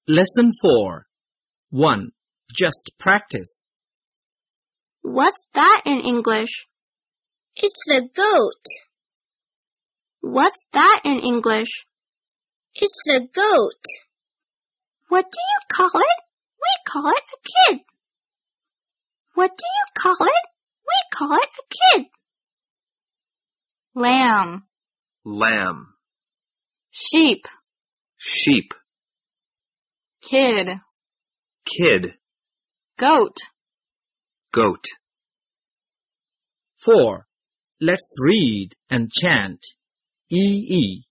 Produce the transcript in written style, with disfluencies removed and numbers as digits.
Lesson 4. 1. Just practice. What's that in English? It's a goat. What's that in English? It's a goat. What do you call it? We call it a kid. What do you call it? We call it a kid. Lamb, Lamb, sheep, sheep, kid, kid, goat. goat. 4. Let's read and chant. E-E.